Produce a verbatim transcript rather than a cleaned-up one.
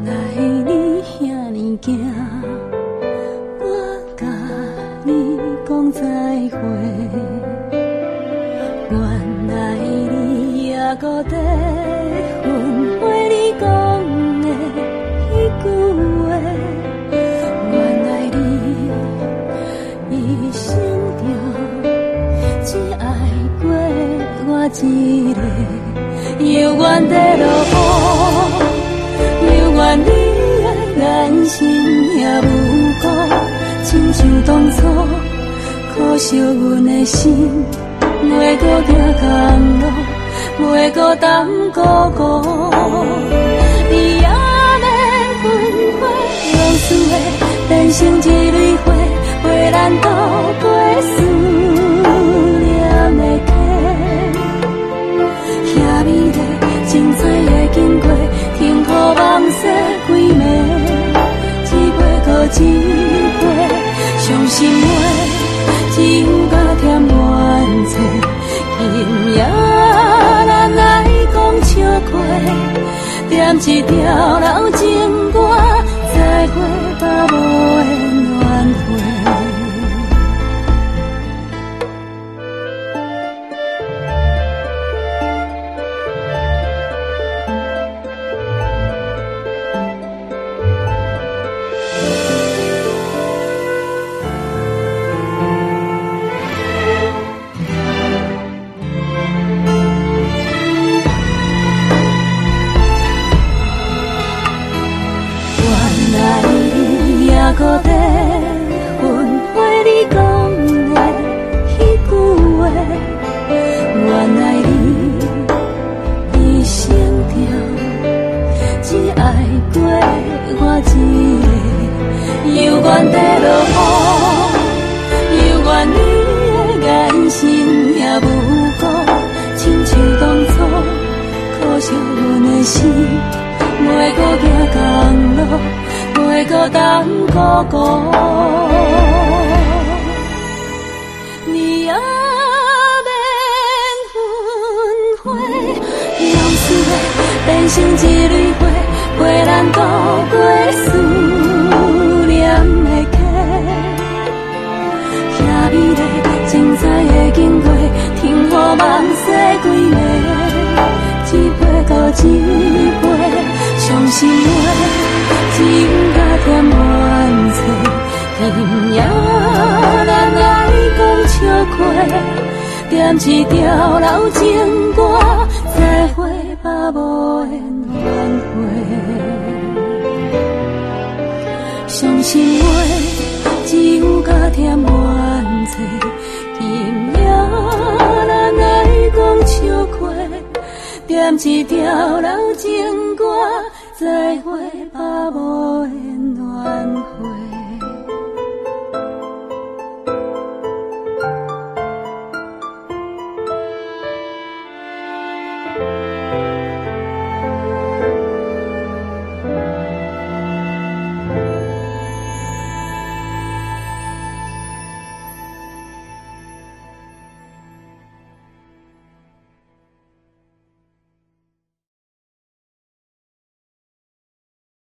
来你遐尼行，我甲你讲再会。原来你也搁在焚火你讲的迄句话。原来你一生中只爱过我一个，犹原在落雨，犹原你的眼神也无辜，亲像当初可惜阮的心。袂搁行同路，袂搁等孤孤。你也免分花，往事的变成一蕊花，陪咱度过思念的溪。遐美丽精彩的经过，停予梦醒几暝，一杯搁一杯，伤心话只有甲添怨嗟。今夜咱来讲笑话，点一条老情歌，再会把无缘挽回。搁在焚火你讲的迄句话，原来你一生中只爱过我一个，犹原在落雨，犹原你的眼神也无辜，亲像当初可惜阮的心，袂搁行同路。袂搁等孤孤，你也免分花，往事的变成一蕊花，陪咱度过思念的溪。遐美丽精彩的经过，停予梦醒几暝，一杯搁一杯，伤心话。只有甲添怨嗟，今夜咱来讲笑话，点一条老情歌，再会把无缘挽回。伤心话只有甲添怨嗟，今夜咱来讲笑话，点一条老情歌。再会把无缘挽回。